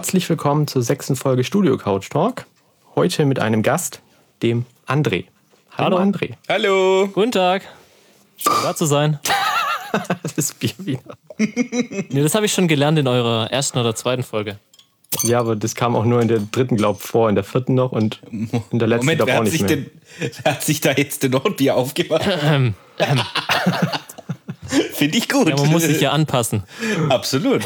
Herzlich willkommen zur 6. Folge Studio Couch Talk. Heute mit einem Gast, dem André. Hallo André. Hallo. Guten Tag. Schön da zu sein. Das Bier wieder. Nee, das habe ich schon gelernt in eurer 1. oder 2. Folge. Ja, aber das kam auch nur in der 3. glaube ich vor, in der 4. noch und in der letzten glaube ich auch nicht mehr. Wer hat sich da jetzt denn noch ein Bier aufgemacht? Finde ich gut. Ja, man muss sich ja anpassen. Absolut.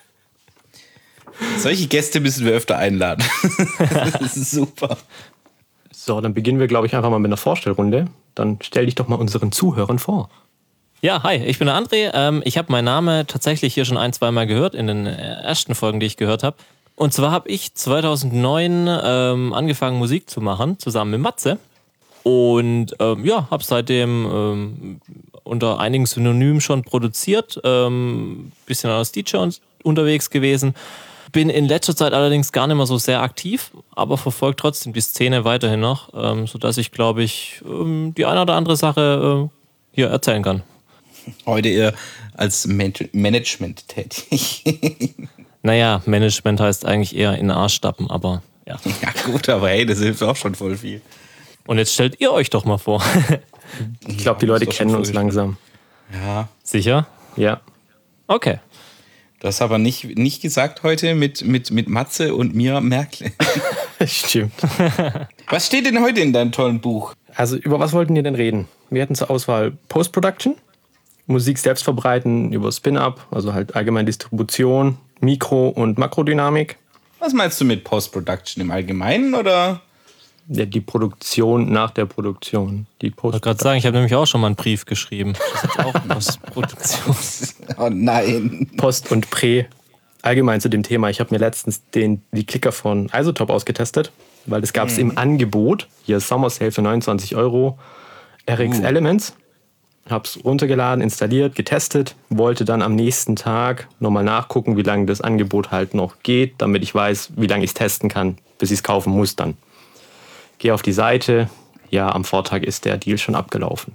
Solche Gäste müssen wir öfter einladen. Das ist super. So, dann beginnen wir, glaube ich, einfach mal mit einer Vorstellrunde. Dann stell dich doch mal unseren Zuhörern vor. Ja, hi, ich bin der André. Ich habe meinen Namen tatsächlich hier schon 1-2 Mal gehört, in den ersten Folgen, die ich gehört habe. Und zwar habe ich 2009 angefangen, Musik zu machen, zusammen mit Matze. Und habe seitdem unter einigen Synonymen schon produziert, bisschen als DJ unterwegs gewesen. Bin in letzter Zeit allerdings gar nicht mehr so sehr aktiv, aber verfolge trotzdem die Szene weiterhin noch, sodass ich, glaube ich, die eine oder andere Sache hier erzählen kann. Heute eher als Management tätig. Naja, Management heißt eigentlich eher in den Arsch stappen, aber ja. Ja gut, aber hey, das hilft auch schon voll viel. Und jetzt stellt ihr euch doch mal vor. Ich glaube, die Leute kennen uns langsam. Ja. Sicher? Ja. Okay. Du hast aber nicht gesagt heute mit Matze und mir Merkel. Stimmt. Was steht denn heute in deinem tollen Buch? Also, über was wollten wir denn reden? Wir hatten zur Auswahl Post-Production, Musik selbst verbreiten über Spin-Up, also halt allgemein Distribution, Mikro- und Makrodynamik. Was meinst du mit Post-Production im Allgemeinen, oder? Ja, die Produktion nach der Produktion. Ich wollte gerade sagen, ich habe nämlich auch schon mal einen Brief geschrieben. Das ist jetzt auch Postproduktion. Oh nein. Post und Prä. Allgemein zu dem Thema. Ich habe mir letztens die Klicker von Isotope ausgetestet, weil das gab es im Angebot. Hier Summer Sale für 29 €. RX Elements. Habe es runtergeladen, installiert, getestet. Wollte dann am nächsten Tag nochmal nachgucken, wie lange das Angebot halt noch geht, damit ich weiß, wie lange ich es testen kann, bis ich es kaufen muss dann. Gehe auf die Seite. Ja, am Vortag ist der Deal schon abgelaufen.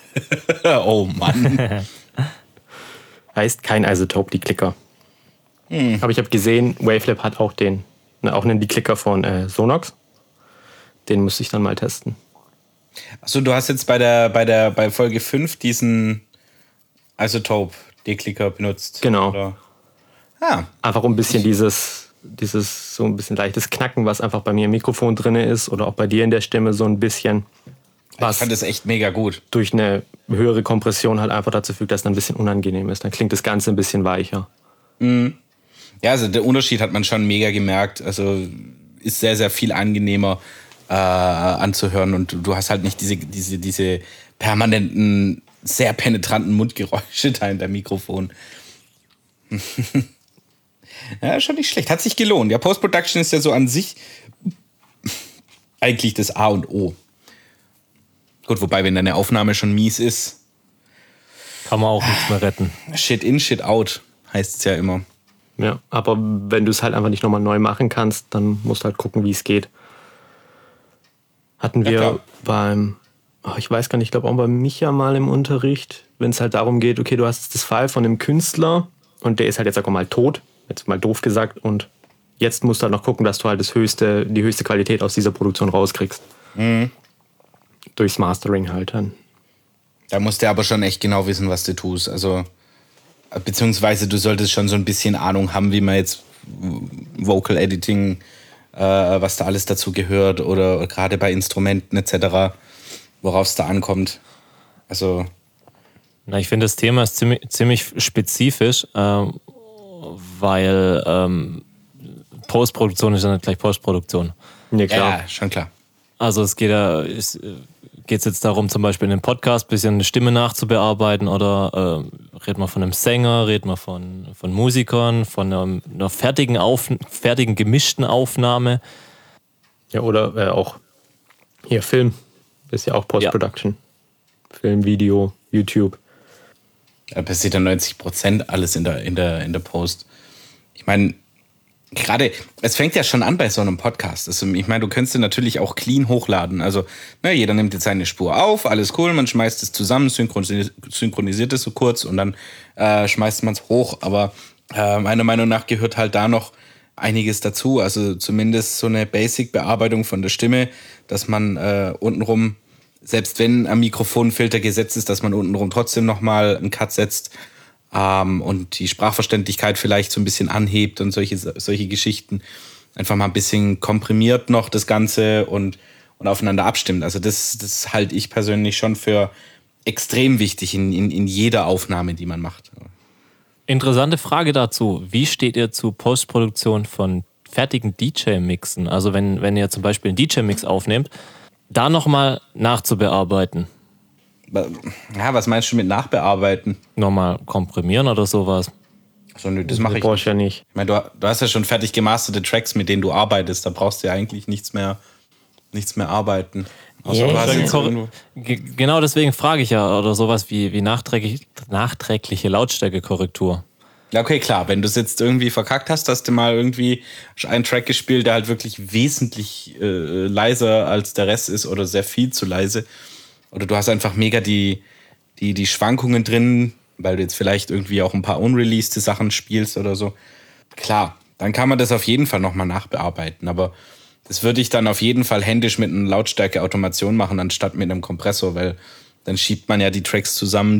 Oh Mann. Heißt kein Isotope, die Klicker. Aber ich habe gesehen, Wavelab hat auch einen die Klicker von Sonox. Den muss ich dann mal testen. Achso, du hast jetzt bei Folge 5 diesen Isotope-Deklicker benutzt. Genau. Oder? Ah. Einfach um ein bisschen dieses so ein bisschen leichtes Knacken, was einfach bei mir im Mikrofon drin ist oder auch bei dir in der Stimme so ein bisschen. Ich fand das echt mega gut. Durch eine höhere Kompression halt einfach dazu führt, dass es ein bisschen unangenehm ist. Dann klingt das Ganze ein bisschen weicher. Mhm. Ja, also der Unterschied hat man schon mega gemerkt. Also ist sehr, sehr viel angenehmer anzuhören und du hast halt nicht diese permanenten, sehr penetranten Mundgeräusche da in deinem Mikrofon. Ja, schon nicht schlecht. Hat sich gelohnt. Ja, Post-Production ist ja so an sich eigentlich das A und O. Gut, wobei, wenn deine Aufnahme schon mies ist, kann man auch nichts mehr retten. Shit in, Shit out, heißt es ja immer. Ja, aber wenn du es halt einfach nicht nochmal neu machen kannst, dann musst du halt gucken, wie es geht. Hatten wir ich weiß gar nicht, ich glaube auch bei Micha mal im Unterricht, wenn es halt darum geht, okay, du hast das File von einem Künstler und der ist halt jetzt auch mal tot, jetzt mal doof gesagt, und jetzt musst du halt noch gucken, dass du halt die höchste Qualität aus dieser Produktion rauskriegst. Mhm. Durchs Mastering halt dann. Da musst du aber schon echt genau wissen, was du tust. Also, beziehungsweise du solltest schon so ein bisschen Ahnung haben, wie man jetzt Vocal Editing, was da alles dazu gehört oder gerade bei Instrumenten etc., worauf es da ankommt. Also. Na, ich finde, das Thema ist ziemlich spezifisch, weil Postproduktion ist ja nicht gleich Postproduktion. Ja, klar. Ja, schon klar. Also es geht's jetzt darum, zum Beispiel in einem Podcast ein bisschen eine Stimme nachzubearbeiten oder redet man von einem Sänger, redet man von Musikern, von einer fertigen gemischten Aufnahme. Ja, oder auch hier Film, ist ja auch Post-Production. Ja. Film, Video, YouTube. Da passiert dann 90% alles in der Post. Ich meine, gerade, es fängt ja schon an bei so einem Podcast. Also, ich meine, du könntest den natürlich auch clean hochladen. Also, jeder nimmt jetzt seine Spur auf, alles cool, man schmeißt es zusammen, synchronisiert es so kurz und dann schmeißt man es hoch. Aber meiner Meinung nach gehört halt da noch einiges dazu. Also zumindest so eine Basic-Bearbeitung von der Stimme, dass man untenrum, selbst wenn am Mikrofonfilter gesetzt ist, dass man untenrum trotzdem nochmal einen Cut setzt und die Sprachverständlichkeit vielleicht so ein bisschen anhebt und solche Geschichten. Einfach mal ein bisschen komprimiert noch das Ganze und aufeinander abstimmt. Also das halte ich persönlich schon für extrem wichtig in jeder Aufnahme, die man macht. Interessante Frage dazu. Wie steht ihr zu Postproduktion von fertigen DJ-Mixen? Also wenn ihr zum Beispiel einen DJ-Mix aufnehmt, da nochmal nachzubearbeiten. Ja, was meinst du mit nachbearbeiten? Nochmal komprimieren oder sowas? So, nö, das mache ich brauchst ja nicht. Ich meine, du hast ja schon fertig gemasterte Tracks, mit denen du arbeitest. Da brauchst du ja eigentlich nichts mehr arbeiten. Genau deswegen frage ich ja, oder sowas wie nachträgliche Lautstärkekorrektur. Ja, okay, klar. Wenn du es jetzt irgendwie verkackt hast du mal irgendwie einen Track gespielt, der halt wirklich wesentlich leiser als der Rest ist oder sehr viel zu leise. Oder du hast einfach mega die Schwankungen drin, weil du jetzt vielleicht irgendwie auch ein paar unreleased Sachen spielst oder so. Klar, dann kann man das auf jeden Fall nochmal nachbearbeiten. Aber das würde ich dann auf jeden Fall händisch mit einer Lautstärke-Automation machen, anstatt mit einem Kompressor, weil dann schiebt man ja die Tracks zusammen,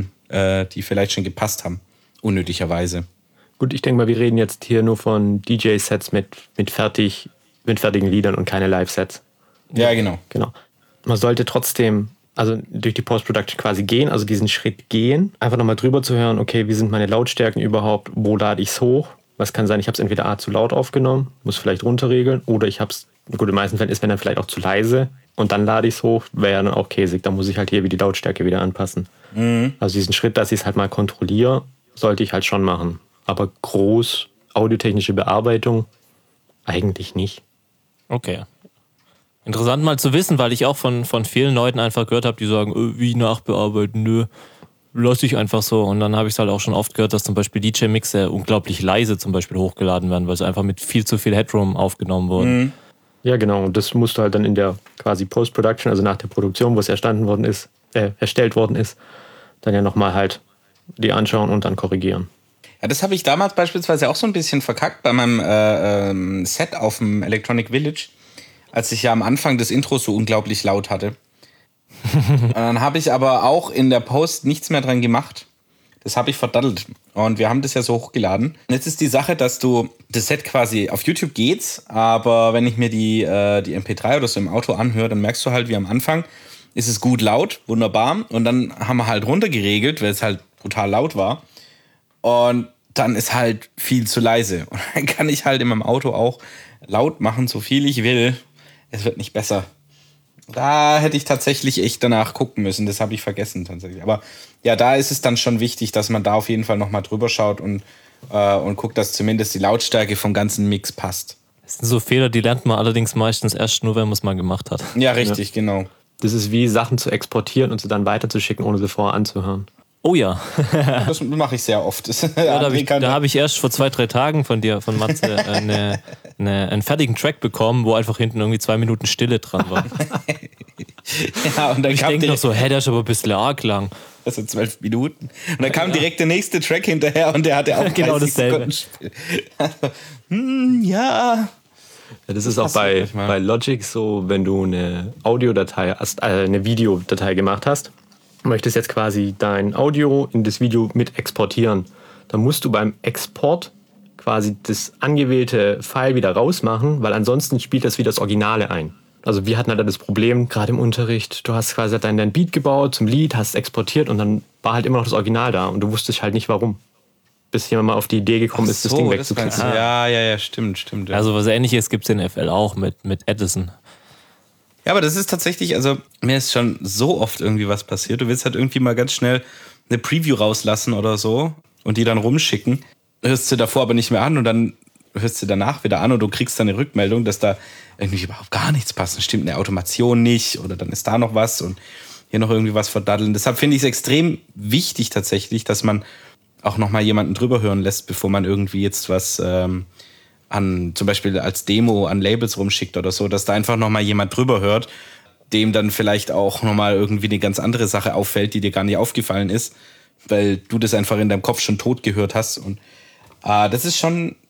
die vielleicht schon gepasst haben. Unnötigerweise. Gut, ich denke mal, wir reden jetzt hier nur von DJ-Sets mit fertigen Liedern und keine Live-Sets. Ja, genau. Man sollte trotzdem, also durch die Post-Production quasi gehen, also diesen Schritt gehen, einfach nochmal drüber zu hören, okay, wie sind meine Lautstärken überhaupt, wo lade ich es hoch? Was kann sein, ich habe es entweder zu laut aufgenommen, muss vielleicht runterregeln, oder ich habe es, gut, in den meisten Fällen ist, wenn dann vielleicht auch zu leise und dann lade ich es hoch, wäre ja dann auch käsig, dann muss ich halt hier die Lautstärke wieder anpassen. Also diesen Schritt, dass ich es halt mal kontrolliere, sollte ich halt schon machen. Aber groß audiotechnische Bearbeitung eigentlich nicht. Okay. Interessant mal zu wissen, weil ich auch von vielen Leuten einfach gehört habe, die sagen, wie nachbearbeiten, nö, lass ich einfach so. Und dann habe ich es halt auch schon oft gehört, dass zum Beispiel DJ-Mixe unglaublich leise zum Beispiel hochgeladen werden, weil sie einfach mit viel zu viel Headroom aufgenommen wurden. Ja, genau. Und das musst du halt dann in der quasi Post-Production, also nach der Produktion, wo es erstellt worden ist, dann ja nochmal halt die anschauen und dann korrigieren. Ja, das habe ich damals beispielsweise auch so ein bisschen verkackt bei meinem Set auf dem Electronic Village, als ich ja am Anfang des Intros so unglaublich laut hatte. Und dann habe ich aber auch in der Post nichts mehr dran gemacht. Das habe ich verdattelt. Und wir haben das ja so hochgeladen. Und jetzt ist die Sache, dass du das Set quasi auf YouTube geht's, aber wenn ich mir die MP3 oder so im Auto anhöre, dann merkst du halt, wie am Anfang ist es gut laut, wunderbar. Und dann haben wir halt runtergeregelt, weil es halt brutal laut war. Und dann ist halt viel zu leise. Und dann kann ich halt in meinem Auto auch laut machen, so viel ich will. Es wird nicht besser. Da hätte ich tatsächlich echt danach gucken müssen. Das habe ich vergessen tatsächlich. Aber ja, da ist es dann schon wichtig, dass man da auf jeden Fall nochmal drüber schaut und guckt, dass zumindest die Lautstärke vom ganzen Mix passt. Das sind so Fehler, die lernt man allerdings meistens erst nur, wenn man es mal gemacht hat. Ja, richtig, genau. Das ist wie Sachen zu exportieren und sie dann weiterzuschicken, ohne sie vorher anzuhören. Oh ja. Das mache ich sehr oft. Ja, da habe ich erst vor 2-3 Tagen von Matze, einen fertigen Track bekommen, wo einfach hinten irgendwie 2 Minuten Stille dran war. Ja, und dann ich denke noch so, der ist aber ein bisschen arg lang. Also 12 Minuten. Und dann kam direkt der nächste Track hinterher und der hatte auch genau dasselbe. Ja. Ja, das ist auch bei Logic so, wenn du eine Audiodatei, eine Videodatei gemacht hast, möchtest jetzt quasi dein Audio in das Video mit exportieren. Dann musst du beim Export quasi das angewählte File wieder rausmachen, weil ansonsten spielt das wieder das Originale ein. Also wir hatten halt das Problem, gerade im Unterricht, du hast quasi dein Beat gebaut zum Lied, hast es exportiert und dann war halt immer noch das Original da und du wusstest halt nicht warum. Bis jemand mal auf die Idee gekommen ist, das Ding wegzuklicken. Ja, stimmt. Ja. Also was Ähnliches gibt es in FL auch mit Edison. Ja, aber das ist tatsächlich, also mir ist schon so oft irgendwie was passiert. Du willst halt irgendwie mal ganz schnell eine Preview rauslassen oder so und die dann rumschicken. Hörst du davor aber nicht mehr an und dann hörst du danach wieder an und du kriegst dann eine Rückmeldung, dass da irgendwie überhaupt gar nichts passt. Dann stimmt eine Automation nicht oder dann ist da noch was und hier noch irgendwie was verdaddeln. Deshalb finde ich es extrem wichtig tatsächlich, dass man auch nochmal jemanden drüber hören lässt, bevor man irgendwie jetzt was zum Beispiel als Demo an Labels rumschickt oder so, dass da einfach nochmal jemand drüber hört, dem dann vielleicht auch nochmal irgendwie eine ganz andere Sache auffällt, die dir gar nicht aufgefallen ist, weil du das einfach in deinem Kopf schon tot gehört hast. Und das ist schon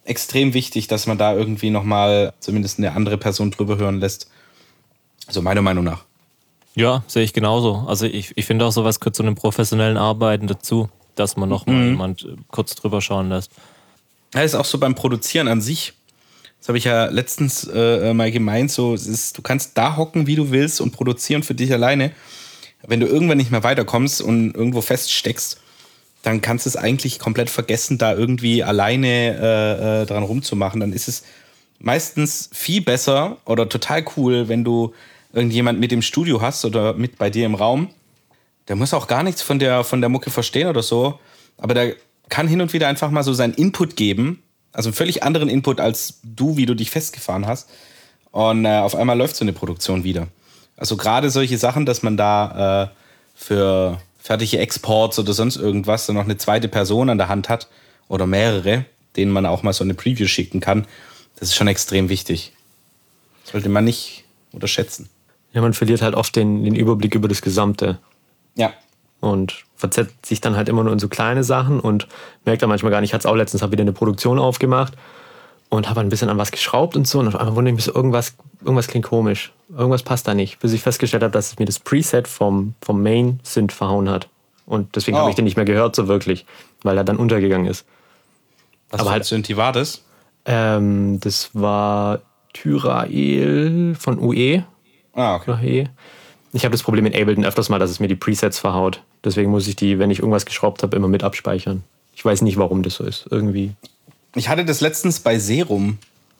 extrem wichtig, dass man da irgendwie nochmal zumindest eine andere Person drüber hören lässt. Also meiner Meinung nach. Ja, sehe ich genauso. Also ich finde auch, sowas gehört zu einem professionellen Arbeiten dazu, dass man nochmal jemand kurz drüber schauen lässt. Ja, ist auch so beim Produzieren an sich. Das habe ich ja letztens mal gemeint, so, du kannst da hocken, wie du willst und produzieren für dich alleine. Wenn du irgendwann nicht mehr weiterkommst und irgendwo feststeckst, dann kannst du es eigentlich komplett vergessen, da irgendwie alleine dran rumzumachen. Dann ist es meistens viel besser oder total cool, wenn du irgendjemand mit im Studio hast oder mit bei dir im Raum. Der muss auch gar nichts von der Mucke verstehen oder so, aber der kann hin und wieder einfach mal so seinen Input geben, also einen völlig anderen Input als du, wie du dich festgefahren hast. Und auf einmal läuft so eine Produktion wieder. Also gerade solche Sachen, dass man da für fertige Exports oder sonst irgendwas dann noch eine zweite Person an der Hand hat oder mehrere, denen man auch mal so eine Preview schicken kann, das ist schon extrem wichtig. Sollte man nicht unterschätzen. Ja, man verliert halt oft den Überblick über das Gesamte. Ja. Und verzettet sich dann halt immer nur in so kleine Sachen und merkt dann manchmal gar nicht. Ich hatte es auch letztens, habe wieder eine Produktion aufgemacht und habe ein bisschen an was geschraubt und so. Und auf einmal wundere ich mich so, irgendwas klingt komisch. Irgendwas passt da nicht. Bis ich festgestellt habe, dass mir das Preset vom Main-Synth verhauen hat. Und deswegen habe ich den nicht mehr gehört so wirklich, weil er dann untergegangen ist. Was für ein Synthi war das? Das war Tyrael von UE. Ah, okay. Ich habe das Problem in Ableton öfters mal, dass es mir die Presets verhaut. Deswegen muss ich die, wenn ich irgendwas geschraubt habe, immer mit abspeichern. Ich weiß nicht, warum das so ist. Irgendwie. Ich hatte das letztens bei Serum.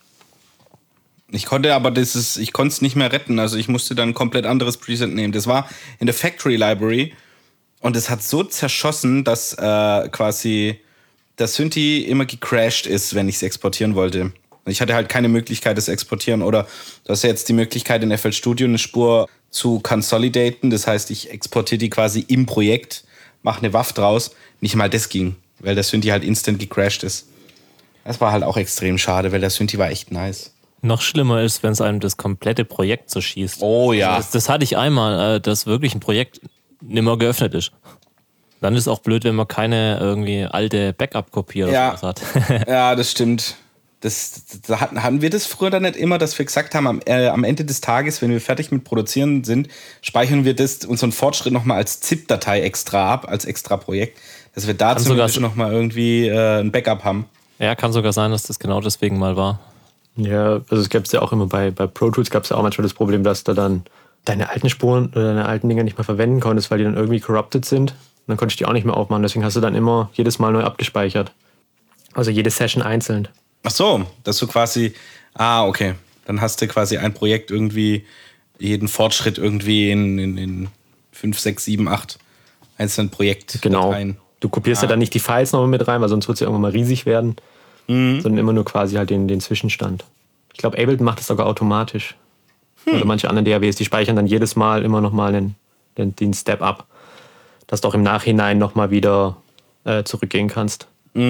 Ich konnte es nicht mehr retten. Also ich musste dann ein komplett anderes Preset nehmen. Das war in der Factory Library und es hat so zerschossen, dass quasi das Synthi immer gecrashed ist, wenn ich es exportieren wollte. Ich hatte halt keine Möglichkeit, das exportieren. Oder du hast ja jetzt die Möglichkeit, in FL Studio eine Spur zu consolidaten. Das heißt, ich exportiere die quasi im Projekt, mache eine WAV draus. Nicht mal das ging, weil der Synthi halt instant gecrashed ist. Das war halt auch extrem schade, weil der Synthi war echt nice. Noch schlimmer ist, wenn es einem das komplette Projekt zerschießt. Oh ja. Also das hatte ich einmal, dass wirklich ein Projekt nimmer geöffnet ist. Dann ist es auch blöd, wenn man keine irgendwie alte Backup-Kopie oder sowas hat. Ja, das stimmt. Hatten wir das früher dann nicht immer, dass wir gesagt haben, am Ende des Tages, wenn wir fertig mit Produzieren sind, speichern wir unseren Fortschritt nochmal als ZIP-Datei extra ab, als extra Projekt, dass wir da zumindest nochmal irgendwie ein Backup haben. Ja, kann sogar sein, dass das genau deswegen mal war. Ja, also es gab es ja auch immer bei Pro Tools gab es ja auch manchmal das Problem, dass du dann deine alten Spuren oder deine alten Dinger nicht mehr verwenden konntest, weil die dann irgendwie corrupted sind. Und dann konntest du die auch nicht mehr aufmachen. Deswegen hast du dann immer jedes Mal neu abgespeichert. Also jede Session einzeln. Ach so, dass du quasi, okay. Dann hast du quasi ein Projekt irgendwie, jeden Fortschritt irgendwie in 5, 6, 7, 8 einzelnen Projektdateien. Genau. Du kopierst ja dann nicht die Files nochmal mit rein, weil sonst wird es ja irgendwann mal riesig werden. Sondern immer nur quasi halt den Zwischenstand. Ich glaube, Ableton macht das sogar automatisch. Oder manche anderen DAWs, die speichern dann jedes Mal immer nochmal den Step ab. Dass du auch im Nachhinein nochmal wieder zurückgehen kannst.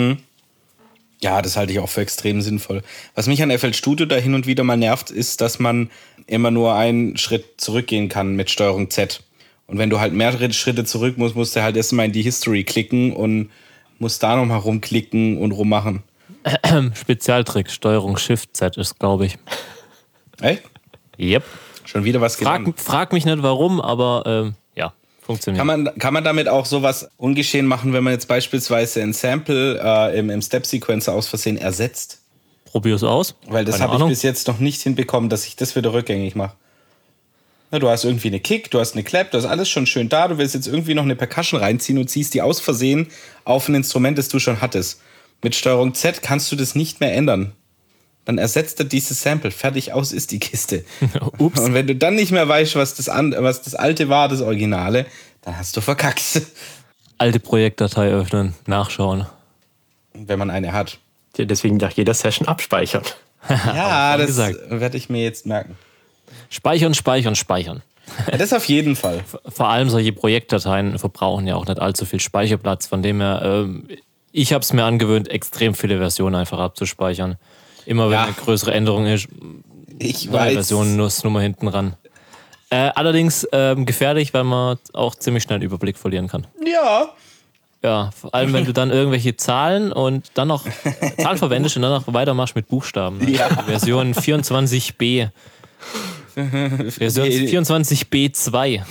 Ja, das halte ich auch für extrem sinnvoll. Was mich an FL Studio da hin und wieder mal nervt, ist, dass man immer nur einen Schritt zurückgehen kann mit Steuerung Z. Und wenn du halt mehrere Schritte zurück musst du halt erstmal in die History klicken und musst da nochmal rumklicken und rummachen. Spezialtrick, Steuerung Shift Z ist, glaube ich. Echt? Yep. Schon wieder was gelernt. Frag mich nicht warum, aber ja, funktioniert. Kann man damit auch sowas ungeschehen machen, wenn man jetzt beispielsweise ein Sample im Step-Sequencer aus Versehen ersetzt? Probier's aus. Weil das habe ich bis jetzt noch nicht hinbekommen, dass ich das wieder rückgängig mache. Na, du hast irgendwie eine Kick, du hast eine Clap, du hast alles schon schön da, du willst jetzt irgendwie noch eine Percussion reinziehen und ziehst die aus Versehen auf ein Instrument, das du schon hattest. Mit Steuerung Z kannst du das nicht mehr ändern. Dann ersetzt er dieses Sample. Fertig, aus ist die Kiste. Ups. Und wenn du dann nicht mehr weißt, was das alte war, das Originale, dann hast du verkackt. Alte Projektdatei öffnen, nachschauen. Wenn man eine hat. Ja, deswegen nach jeder Session abspeichern. Ja, das werde ich mir jetzt merken. Speichern. Ja, das auf jeden Fall. Vor allem solche Projektdateien verbrauchen ja auch nicht allzu viel Speicherplatz. Von dem her, ich habe es mir angewöhnt, extrem viele Versionen einfach abzuspeichern. Immer wenn eine größere Änderung ist, neue Versionsnummer hinten ran. Allerdings gefährlich, weil man auch ziemlich schnell einen Überblick verlieren kann. Ja, Ja, vor allem, wenn du dann irgendwelche Zahlen und dann noch Zahlen verwendest und dann noch weitermachst mit Buchstaben. Ne? Ja. Version 24b. Version 24b2.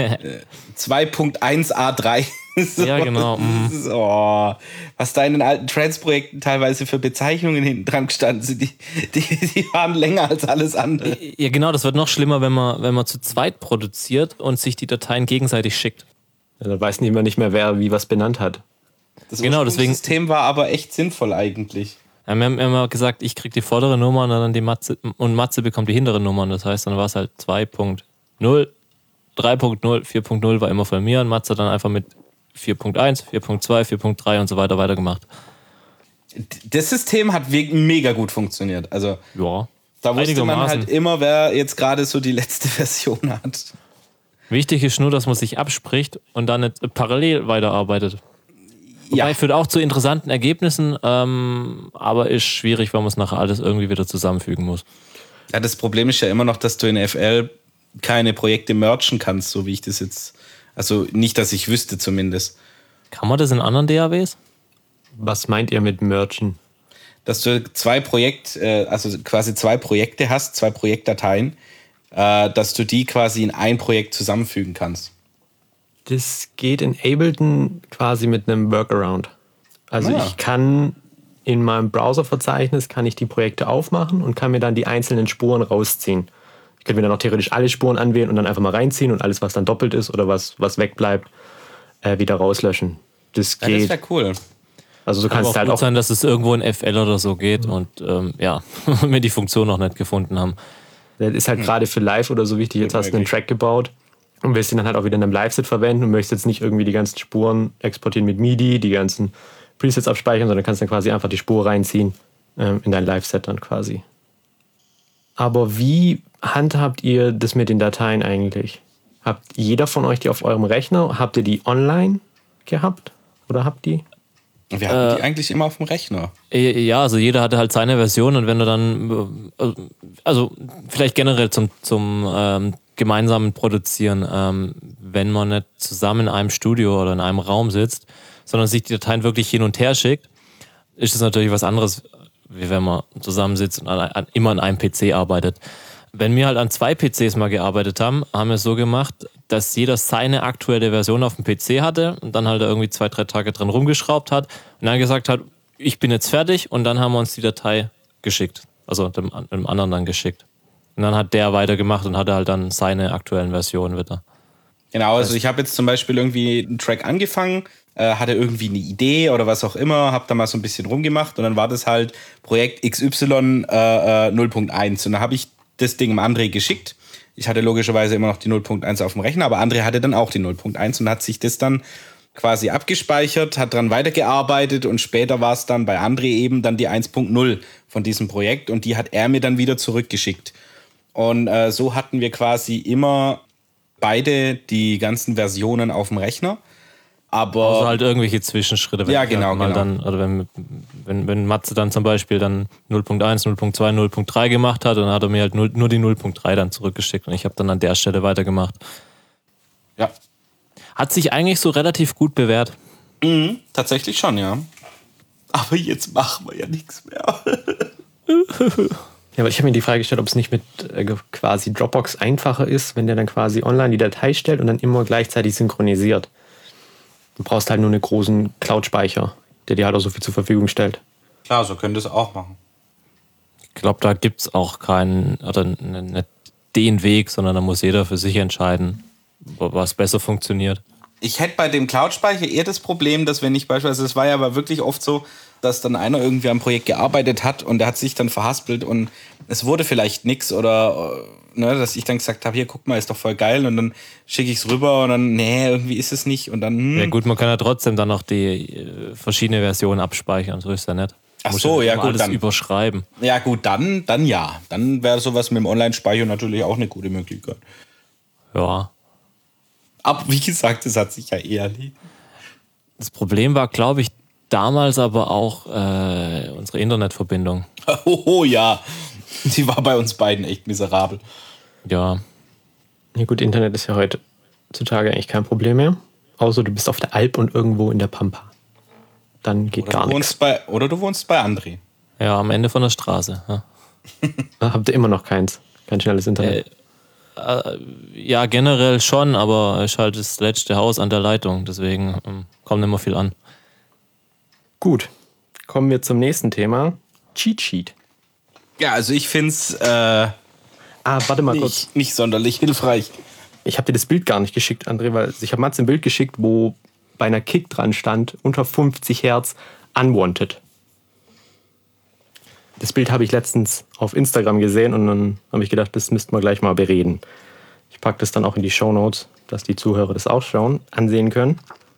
2.1a3. So, Ja, genau. das ist, was da in den alten Trans-Projekten teilweise für Bezeichnungen hinten dran gestanden sind, die waren länger als alles andere. Ja, genau, das wird noch schlimmer, wenn man zu zweit produziert und sich die Dateien gegenseitig schickt. Ja, dann weiß niemand nicht mehr, wer wie was benannt hat. Das Genau, deswegen- System war aber echt sinnvoll eigentlich. Ja, wir haben immer gesagt, ich krieg die vordere Nummer und dann die Matze und Matze bekommt die hintere Nummer. Das heißt, dann war es halt 2.0, 3.0, 4.0 war immer von mir und Matze dann einfach mit 4.1, 4.2, 4.3 und so weiter weitergemacht. Das System hat mega gut funktioniert. Also Ja, da wusste man einigermaßen. halt immer, wer jetzt gerade so die letzte Version hat. Wichtig ist nur, dass man sich abspricht und dann nicht parallel weiterarbeitet. Wobei führt auch zu interessanten Ergebnissen, aber ist schwierig, weil man es nachher alles irgendwie wieder zusammenfügen muss. Ja, das Problem ist ja immer noch, dass du in FL keine Projekte mergen kannst, so wie ich das jetzt, also nicht, dass ich wüsste zumindest. Kann man das in anderen DAWs? Was meint ihr mit Mergen? Dass du quasi zwei Projekte hast, zwei Projektdateien, dass du die quasi in ein Projekt zusammenfügen kannst. Das geht in Ableton quasi mit einem Workaround. Also ich kann in meinem Browserverzeichnis kann ich die Projekte aufmachen und kann mir dann die einzelnen Spuren rausziehen. Ich könnte mir dann auch theoretisch alle Spuren anwählen und dann einfach mal reinziehen und alles, was dann doppelt ist oder was wegbleibt, wieder rauslöschen. Das Ja, geht. das wäre cool. Also so Kann kannst aber du auch halt gut auch. sein, dass es irgendwo in FL oder so geht und wir die Funktion noch nicht gefunden haben. Das ist halt gerade für Live oder so wichtig. Jetzt hast du einen Track gebaut und willst ihn dann halt auch wieder in einem Live-Set verwenden und möchtest jetzt nicht irgendwie die ganzen Spuren exportieren mit MIDI, die ganzen Presets abspeichern, sondern kannst dann quasi einfach die Spur reinziehen in dein Live-Set dann quasi. Aber wie handhabt ihr das mit den Dateien eigentlich? Habt jeder von euch die auf eurem Rechner? Habt ihr die online gehabt? Oder habt die? Wir hatten die eigentlich immer auf dem Rechner. Ja, also jeder hatte halt seine Version und wenn du dann, also vielleicht generell zum gemeinsamen Produzieren, wenn man nicht zusammen in einem Studio oder in einem Raum sitzt, sondern sich die Dateien wirklich hin und her schickt, ist es natürlich was anderes, wie wenn man zusammensitzt und immer an einem PC arbeitet. Wenn wir halt an 2 PCs mal gearbeitet haben, haben wir es so gemacht, dass jeder seine aktuelle Version auf dem PC hatte und dann halt irgendwie 2-3 Tage dran rumgeschraubt hat und dann gesagt hat, ich bin jetzt fertig und dann haben wir uns die Datei geschickt, also dem anderen dann geschickt. Und dann hat der weitergemacht und hatte halt dann seine aktuellen Versionen wieder. Genau, also ich habe jetzt zum Beispiel irgendwie einen Track angefangen, hatte irgendwie eine Idee oder was auch immer, habe da mal so ein bisschen rumgemacht und dann war das halt Projekt XY 0.1 und dann habe ich das Ding dem André geschickt. Ich hatte logischerweise immer noch die 0.1 auf dem Rechner, aber André hatte dann auch die 0.1 und hat sich das dann quasi abgespeichert, hat dran weitergearbeitet und später war es dann bei André eben dann die 1.0 von diesem Projekt und die hat er mir dann wieder zurückgeschickt. Und so hatten wir quasi immer beide die ganzen Versionen auf dem Rechner. Aber Also halt irgendwelche Zwischenschritte. Ja, genau, mal genau. Dann, oder wenn Matze dann zum Beispiel dann 0.1, 0.2, 0.3 gemacht hat, dann hat er mir halt nur die 0.3 dann zurückgeschickt und ich habe dann an der Stelle weitergemacht. ja, Hat sich eigentlich so relativ gut bewährt. tatsächlich schon, ja. Aber jetzt machen wir ja nichts mehr. Ja, aber ich habe mir die Frage gestellt, ob es nicht mit quasi Dropbox einfacher ist, wenn der dann quasi online die Datei stellt und dann immer gleichzeitig synchronisiert. Du brauchst halt nur einen großen Cloud-Speicher, der dir halt auch so viel zur Verfügung stellt. Klar, so könnt ihr es auch machen. Ich glaube, da gibt es auch keinen, oder nicht den Weg, sondern da muss jeder für sich entscheiden, was besser funktioniert. Ich hätte bei dem Cloud-Speicher eher das Problem, dass wenn ich beispielsweise, es war ja aber wirklich oft so, dass dann einer irgendwie am Projekt gearbeitet hat und der hat sich dann verhaspelt und es wurde vielleicht nichts oder ne, dass ich dann gesagt habe, hier guck mal, ist doch voll geil und dann schicke ich es rüber und dann, nee, irgendwie ist es nicht und dann, Ja gut, man kann ja trotzdem dann noch die verschiedene Versionen abspeichern, so ist ja nicht. Ach Muss so, ja immer gut, alles dann. überschreiben. Ja gut, dann ja. Dann wäre sowas mit dem Online-Speicher natürlich auch eine gute Möglichkeit. Ja. Aber wie gesagt, das hat sich ja eher erledigt. Das Problem war, glaube ich, damals aber auch unsere Internetverbindung. Oh ja, die war bei uns beiden echt miserabel. Ja. Ja gut, Internet ist ja heutzutage eigentlich kein Problem mehr. Außer du bist auf der Alp und irgendwo in der Pampa. Dann geht gar nichts. Oder du wohnst bei André. Ja, am Ende von der Straße. Ja. Habt ihr immer noch keins? Kein schnelles Internet? Ja, generell schon, aber ist halt das letzte Haus an der Leitung. Deswegen kommt nicht mehr viel an. Gut, kommen wir zum nächsten Thema. Cheat Sheet. Ja, also ich finde es Warte mal kurz. nicht sonderlich hilfreich. Ich habe dir das Bild gar nicht geschickt, André, weil ich habe Mats ein Bild geschickt, wo bei einer Kick dran stand, unter 50 Hertz, unwanted. Das Bild habe ich letztens auf Instagram gesehen und dann habe ich gedacht, das müssten wir gleich mal bereden. Ich packe das dann auch in die Shownotes, dass die Zuhörer das auch ansehen können.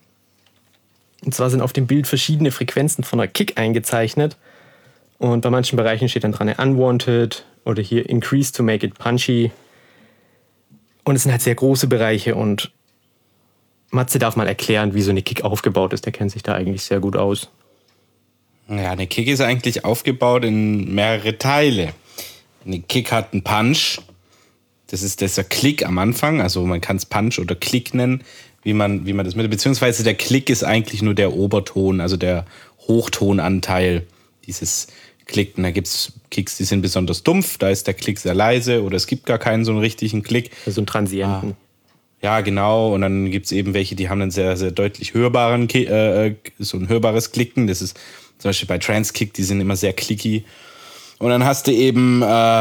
Und zwar sind auf dem Bild verschiedene Frequenzen von einer Kick eingezeichnet. Und bei manchen Bereichen steht dann dran unwanted oder hier increase to make it punchy. Und es sind halt sehr große Bereiche und Matze darf mal erklären, wie so eine Kick aufgebaut ist. Der kennt sich da eigentlich sehr gut aus. Ja, eine Kick ist eigentlich aufgebaut in mehrere Teile. Eine Kick hat einen Punch. Das ist dieser Klick am Anfang. Also man kann es Punch oder Klick nennen, wie man das mit. Beziehungsweise der Klick ist eigentlich nur der Oberton, also der Hochtonanteil dieses Klick. Und da gibt es Kicks, die sind besonders dumpf. Da ist der Klick sehr leise oder es gibt gar keinen so einen richtigen Klick. So einen Transienten. Ja, genau. Und dann gibt es eben welche, die haben einen sehr, sehr deutlich hörbaren, so ein hörbares Klicken. Das ist zum Beispiel bei Trance-Kick, die sind immer sehr clicky. Und dann hast du eben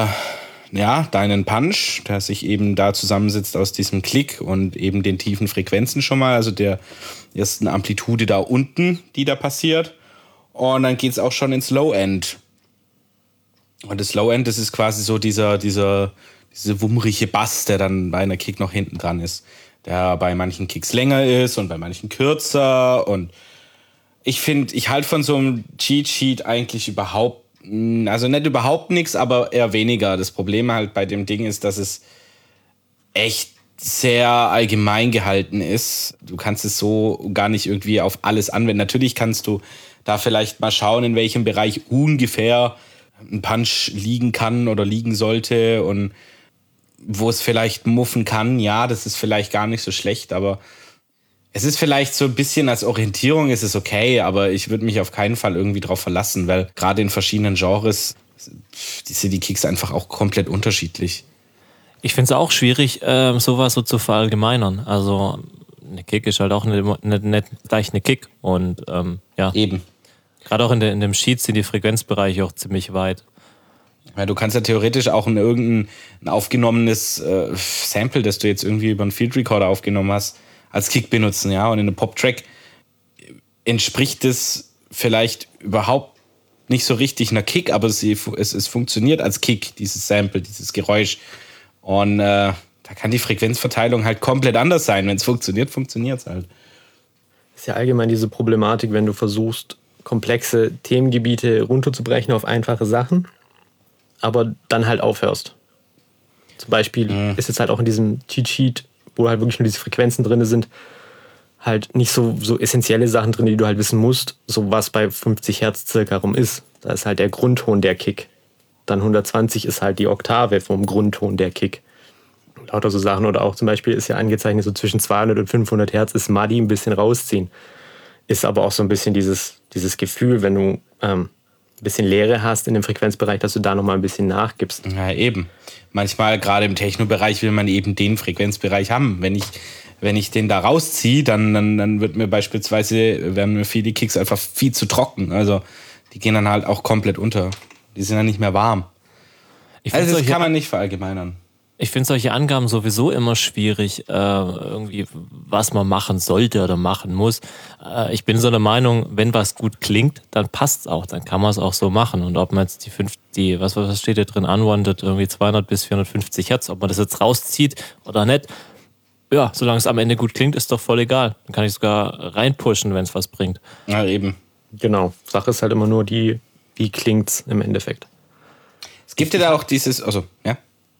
deinen Punch, der sich eben da zusammensetzt aus diesem Klick und eben den tiefen Frequenzen schon mal, also der ersten Amplitude da unten, die da passiert. Und dann geht es auch schon ins Low-End. Und das Low-End, das ist quasi so diese wummrige Bass, der dann bei einer Kick noch hinten dran ist. Der bei manchen Kicks länger ist und bei manchen kürzer. Und ich halte von so einem Cheat-Sheet eigentlich nicht überhaupt nichts, aber eher weniger. Das Problem halt bei dem Ding ist, dass es echt sehr allgemein gehalten ist. Du kannst es so gar nicht irgendwie auf alles anwenden. Natürlich kannst du da vielleicht mal schauen, in welchem Bereich ungefähr ein Punch liegen kann oder liegen sollte und wo es vielleicht muffen kann. Ja, das ist vielleicht gar nicht so schlecht, aber es ist vielleicht so ein bisschen als Orientierung ist es okay, aber ich würde mich auf keinen Fall irgendwie drauf verlassen, weil gerade in verschiedenen Genres sind die Kicks einfach auch komplett unterschiedlich. Ich finde es auch schwierig, sowas so zu verallgemeinern. Also eine Kick ist halt auch nicht gleich eine Kick und ja. Eben. Gerade auch in dem Sheet sind die Frequenzbereiche auch ziemlich weit. Ja, du kannst ja theoretisch auch irgendein aufgenommenes Sample, das du jetzt irgendwie über einen Field Recorder aufgenommen hast, als Kick benutzen, ja. Und in einem Pop-Track entspricht es vielleicht überhaupt nicht so richtig einer Kick, aber es funktioniert als Kick, dieses Sample, dieses Geräusch. Und da kann die Frequenzverteilung halt komplett anders sein. Wenn es funktioniert, funktioniert es halt. Das ist ja allgemein diese Problematik, wenn du versuchst, komplexe Themengebiete runterzubrechen auf einfache Sachen, aber dann halt aufhörst. Zum Beispiel ist jetzt halt auch in diesem Cheat-Sheet, wo halt wirklich nur diese Frequenzen drin sind, halt nicht so essentielle Sachen drin, die du halt wissen musst, so was bei 50 Hertz circa rum ist. Da ist halt der Grundton der Kick. Dann 120 ist halt die Oktave vom Grundton der Kick. Lauter so Sachen. Oder auch zum Beispiel ist ja angezeichnet, so zwischen 200 und 500 Hertz ist Muddy ein bisschen rausziehen. Ist aber auch so ein bisschen dieses Gefühl, wenn du ein bisschen Leere hast in dem Frequenzbereich, dass du da nochmal ein bisschen nachgibst. Ja, eben. Manchmal, gerade im Techno-Bereich, will man eben den Frequenzbereich haben. Wenn ich den da rausziehe, dann werden mir viele Kicks einfach viel zu trocken. Die gehen dann halt auch komplett unter. Die sind dann nicht mehr warm. Das kann man nicht verallgemeinern. Ich finde solche Angaben sowieso immer schwierig, irgendwie, was man machen sollte oder machen muss. Ich bin so der Meinung, wenn was gut klingt, dann passt es auch, dann kann man es auch so machen. Und ob man jetzt was steht da drin, unwanted, irgendwie 200 bis 450 Hertz, ob man das jetzt rauszieht oder nicht, ja, solange es am Ende gut klingt, ist doch voll egal. Dann kann ich sogar reinpushen, wenn es was bringt. Ja, eben. Genau. Sache ist halt immer nur wie klingt's im Endeffekt. Es gibt ja da auch dieses, ja?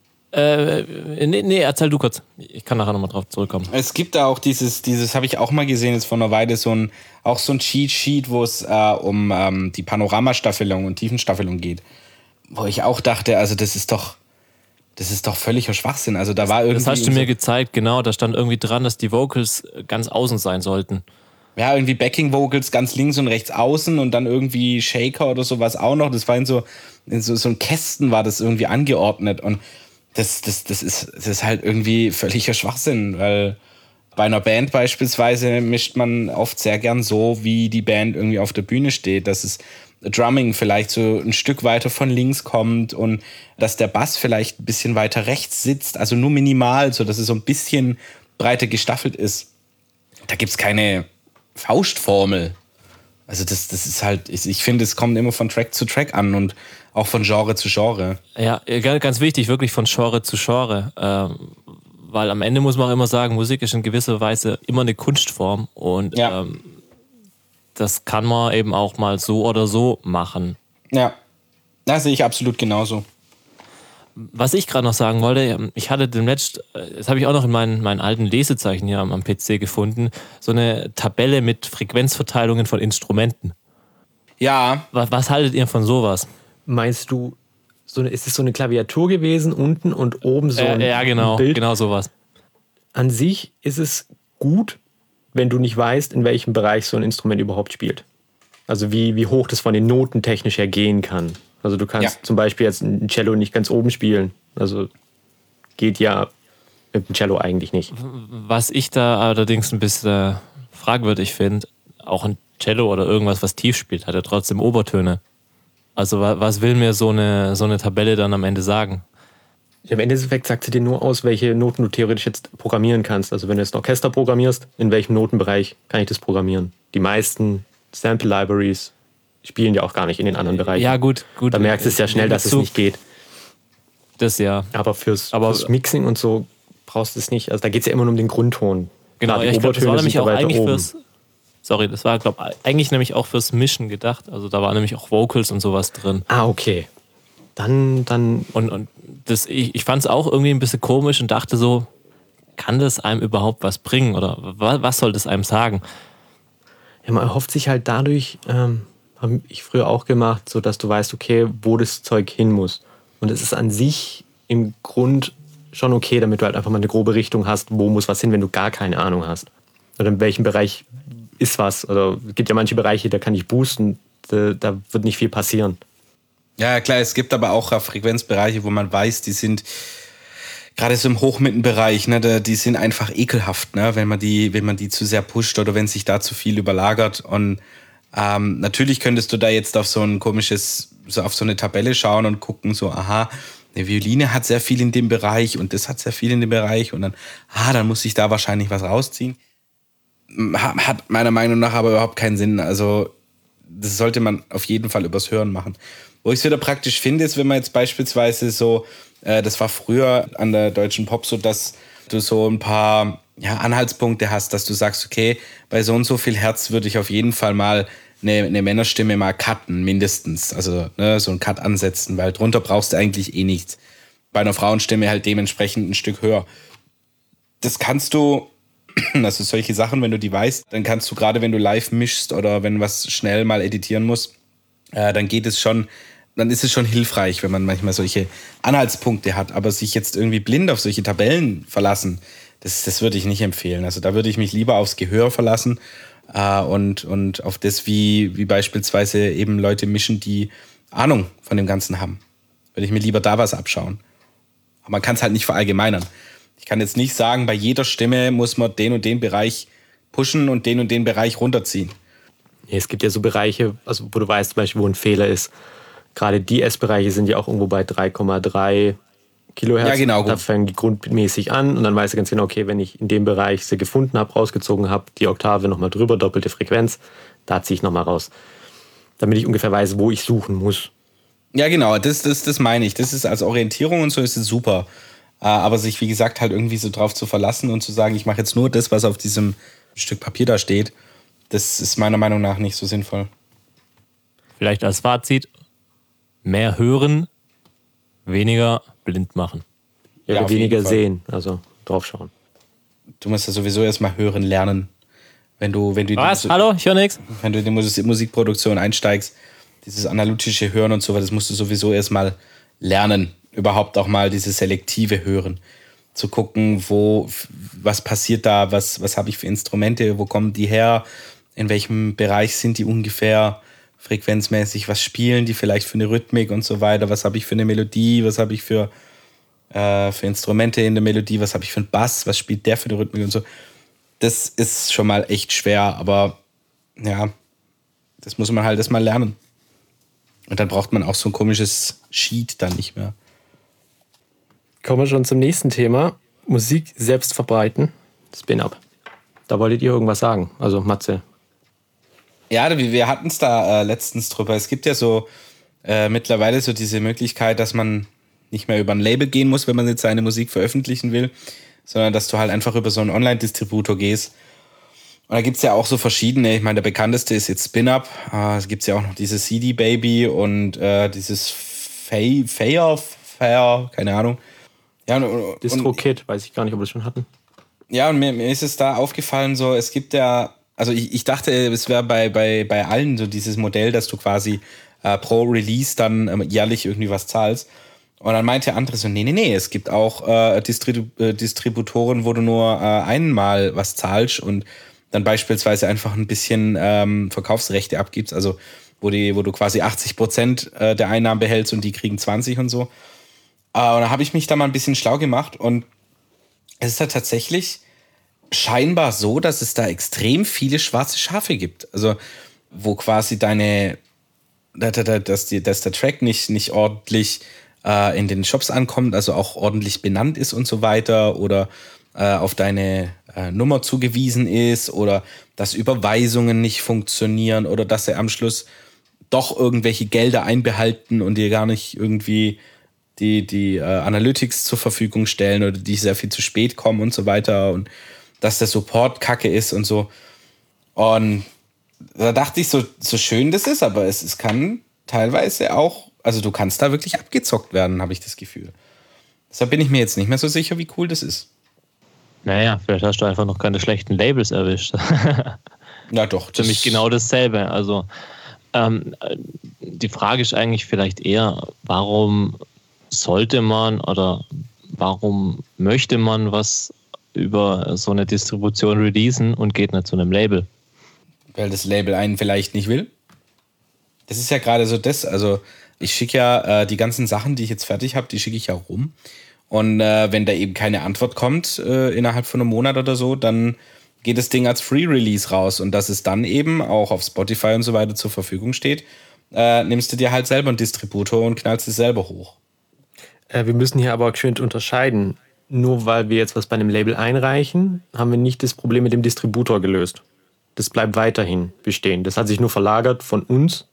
Nee, erzähl du kurz. Ich kann nachher nochmal drauf zurückkommen. Es gibt da auch dieses habe ich auch mal gesehen, jetzt vor einer Weile, so ein Cheat-Sheet, wo es um die Panoramastaffelung und Tiefenstaffelung geht. Wo ich auch dachte, also das ist doch Das ist doch völliger Schwachsinn. Also da war irgendwie. Das hast du mir gezeigt, genau. Da stand irgendwie dran, dass die Vocals ganz außen sein sollten. Ja, irgendwie Backing Vocals ganz links und rechts außen und dann irgendwie Shaker oder sowas auch noch. Das war in so ein Kästen war das irgendwie angeordnet. Und das ist halt irgendwie völliger Schwachsinn, weil bei einer Band beispielsweise mischt man oft sehr gern so, wie die Band irgendwie auf der Bühne steht, dass es Drumming vielleicht so ein Stück weiter von links kommt und dass der Bass vielleicht ein bisschen weiter rechts sitzt, also nur minimal, so dass es so ein bisschen breiter gestaffelt ist. Da gibt's keine Faustformel. Also das ist halt, ich finde, es kommt immer von Track zu Track an und auch von Genre zu Genre. Ja, ganz wichtig, wirklich von Genre zu Genre. Weil am Ende muss man auch immer sagen, Musik ist in gewisser Weise immer eine Kunstform und das kann man eben auch mal so oder so machen. Ja, das sehe ich absolut genauso. Was ich gerade noch sagen wollte, ich hatte demnächst, das habe ich auch noch in meinen alten Lesezeichen hier am PC gefunden, so eine Tabelle mit Frequenzverteilungen von Instrumenten. Ja. Was haltet ihr von sowas? Meinst du, ist es so eine Klaviatur gewesen, unten und oben so ein genau, Bild? Genau sowas. An sich ist es gut, wenn du nicht weißt, in welchem Bereich so ein Instrument überhaupt spielt. Also wie hoch das von den Noten technisch her gehen kann. Also du kannst zum Beispiel jetzt ein Cello nicht ganz oben spielen. Also geht ja mit dem Cello eigentlich nicht. Was ich da allerdings ein bisschen fragwürdig finde, auch ein Cello oder irgendwas, was tief spielt, hat ja trotzdem Obertöne. Also was will mir so eine Tabelle dann am Ende sagen? Im Endeffekt sagt sie dir nur aus, welche Noten du theoretisch jetzt programmieren kannst. Also wenn du jetzt ein Orchester programmierst, in welchem Notenbereich kann ich das programmieren? Die meisten Sample-Libraries spielen ja auch gar nicht in den anderen Bereichen. Ja, gut. Da merkst du es ja schnell, dass es nicht geht. Das ja. Aber fürs Mixing und so brauchst du es nicht. Also da geht es ja immer nur um den Grundton. Genau, Klar, ich glaube, das war nämlich auch eigentlich oben. das war, glaube ich, eigentlich nämlich auch fürs Mischen gedacht. Also da war nämlich auch Vocals und sowas drin. Ah, okay. Dann. Und das, ich fand es auch irgendwie ein bisschen komisch und dachte so, kann das einem überhaupt was bringen? Oder was soll das einem sagen? Ja, man erhofft sich halt dadurch, habe ich früher auch gemacht, so dass du weißt, okay, wo das Zeug hin muss. Und es ist an sich im Grund schon okay, damit du halt einfach mal eine grobe Richtung hast, wo muss was hin, wenn du gar keine Ahnung hast. Oder in welchem Bereich ist was. Also es gibt ja manche Bereiche, da kann ich boosten, da wird nicht viel passieren. Ja, klar, es gibt aber auch Frequenzbereiche, wo man weiß, die sind gerade so im Hochmittenbereich, ne, die sind einfach ekelhaft, ne, wenn man die zu sehr pusht oder wenn sich da zu viel überlagert. Und natürlich könntest du da jetzt auf so eine Tabelle schauen und gucken, so, aha, eine Violine hat sehr viel in dem Bereich und das hat sehr viel in dem Bereich und dann muss ich da wahrscheinlich was rausziehen. Hat meiner Meinung nach aber überhaupt keinen Sinn. Also das sollte man auf jeden Fall übers Hören machen. Wo ich es wieder praktisch finde, ist, wenn man jetzt beispielsweise so, das war früher an der Deutschen Pop so, dass du so ein paar Anhaltspunkte hast, dass du sagst, okay, bei so und so viel Hertz würde ich auf jeden Fall mal eine Männerstimme mal cutten, mindestens. Also so einen Cut ansetzen, weil drunter brauchst du eigentlich eh nichts. Bei einer Frauenstimme halt dementsprechend ein Stück höher. Das kannst du, also solche Sachen, wenn du die weißt, dann kannst du gerade, wenn du live mischst oder wenn was schnell mal editieren musst, dann ist es schon hilfreich, wenn man manchmal solche Anhaltspunkte hat. Aber sich jetzt irgendwie blind auf solche Tabellen verlassen, das würde ich nicht empfehlen. Also da würde ich mich lieber aufs Gehör verlassen und auf das, wie beispielsweise eben Leute mischen, die Ahnung von dem Ganzen haben. Würde ich mir lieber da was abschauen. Aber man kann es halt nicht verallgemeinern. Ich kann jetzt nicht sagen, bei jeder Stimme muss man den und den Bereich pushen und den Bereich runterziehen. Es gibt ja so Bereiche, also wo du weißt zum Beispiel, wo ein Fehler ist. Gerade die S-Bereiche sind ja auch irgendwo bei 3,3 Kilohertz. Ja, genau. Da fangen die grundmäßig an und dann weißt du ganz genau, okay, wenn ich in dem Bereich sie gefunden habe, rausgezogen habe, die Oktave nochmal drüber, doppelte Frequenz, da ziehe ich nochmal raus. Damit ich ungefähr weiß, wo ich suchen muss. Ja, genau, das meine ich. Das ist als Orientierung und so ist es super. Aber sich, wie gesagt, halt irgendwie so drauf zu verlassen und zu sagen, ich mache jetzt nur das, was auf diesem Stück Papier da steht, das ist meiner Meinung nach nicht so sinnvoll. Vielleicht als Fazit: mehr hören, weniger blind machen. Ja, auf weniger jeden Fall. sehen, also drauf schauen. Du musst ja sowieso erstmal hören lernen. Wenn du Hallo, ich höre nichts. Wenn du in die Musikproduktion einsteigst, dieses analytische Hören und so, das musst du sowieso erstmal lernen. überhaupt auch mal dieses selektive Hören. Zu gucken, was passiert da, was habe ich für Instrumente, wo kommen die her, in welchem Bereich sind die ungefähr frequenzmäßig, was spielen die vielleicht für eine Rhythmik und so weiter, was habe ich für eine Melodie, was habe ich für Instrumente in der Melodie, was habe ich für einen Bass, was spielt der für eine Rhythmik und so. Das ist schon mal echt schwer, aber ja, das muss man halt erstmal lernen. Und dann braucht man auch so ein komisches Sheet dann nicht mehr. Kommen wir schon zum nächsten Thema. Musik selbst verbreiten. Spin-Up. Da wolltet ihr irgendwas sagen. Also Matze. Ja, wir hatten es da letztens drüber. Es gibt ja so mittlerweile so diese Möglichkeit, dass man nicht mehr über ein Label gehen muss, wenn man jetzt seine Musik veröffentlichen will, sondern dass du halt einfach über so einen Online-Distributor gehst. Und da gibt es ja auch so verschiedene. Ich meine, der bekannteste ist jetzt Spin-Up. Es gibt ja auch noch dieses CD Baby und dieses Fair, keine Ahnung. Ja, DistroKid, weiß ich gar nicht, ob wir das schon hatten. Ja, und mir ist es da aufgefallen, so, es gibt ja, also ich dachte, es wäre bei allen so dieses Modell, dass du quasi pro Release dann jährlich irgendwie was zahlst. Und dann meinte andere so, nee, es gibt auch Distributoren, wo du nur einmal was zahlst und dann beispielsweise einfach ein bisschen Verkaufsrechte abgibst, also wo du quasi 80% der Einnahmen behältst und die kriegen 20 und so. Und da habe ich mich da mal ein bisschen schlau gemacht und es ist ja tatsächlich scheinbar so, dass es da extrem viele schwarze Schafe gibt. Also wo quasi dass der Track nicht ordentlich in den Shops ankommt, also auch ordentlich benannt ist und so weiter oder auf deine Nummer zugewiesen ist oder dass Überweisungen nicht funktionieren oder dass sie am Schluss doch irgendwelche Gelder einbehalten und dir gar nicht irgendwie die Analytics zur Verfügung stellen oder die sehr viel zu spät kommen und so weiter und dass der Support kacke ist und so. Und da dachte ich, so schön das ist, aber es kann teilweise auch, also du kannst da wirklich abgezockt werden, habe ich das Gefühl. Deshalb bin ich mir jetzt nicht mehr so sicher, wie cool das ist. Naja, vielleicht hast du einfach noch keine schlechten Labels erwischt. Ja, doch. Für mich genau dasselbe. Also die Frage ist eigentlich vielleicht eher, warum sollte man oder warum möchte man was über so eine Distribution releasen und geht nicht zu einem Label? Weil das Label einen vielleicht nicht will. Das ist ja gerade so das, also ich schicke ja die ganzen Sachen, die ich jetzt fertig habe, die schicke ich ja rum. Und wenn da eben keine Antwort kommt innerhalb von einem Monat oder so, dann geht das Ding als Free-Release raus. Und dass es dann eben auch auf Spotify und so weiter zur Verfügung steht, nimmst du dir halt selber einen Distributor und knallst es selber hoch. Wir müssen hier aber geschwind unterscheiden. Nur weil wir jetzt was bei einem Label einreichen, haben wir nicht das Problem mit dem Distributor gelöst. Das bleibt weiterhin bestehen. Das hat sich nur verlagert von uns